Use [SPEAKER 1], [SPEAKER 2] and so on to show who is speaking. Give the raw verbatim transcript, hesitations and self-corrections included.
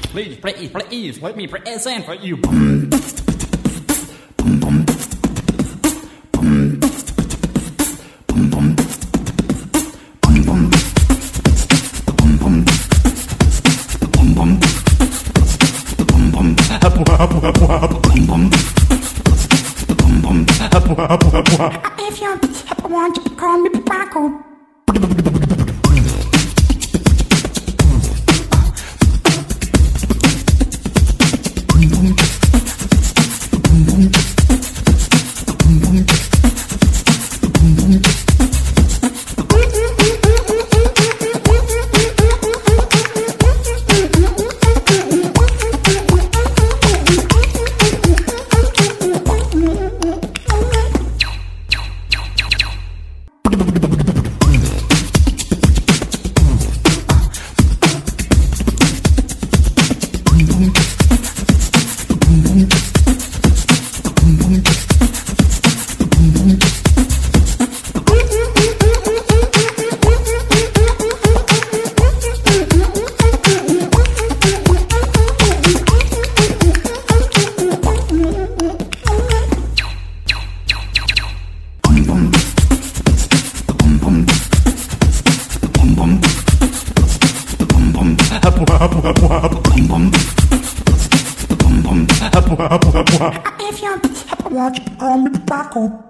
[SPEAKER 1] Please, please, please, let me present for you.
[SPEAKER 2] If you want to call me Paco. If you want to call me Paco.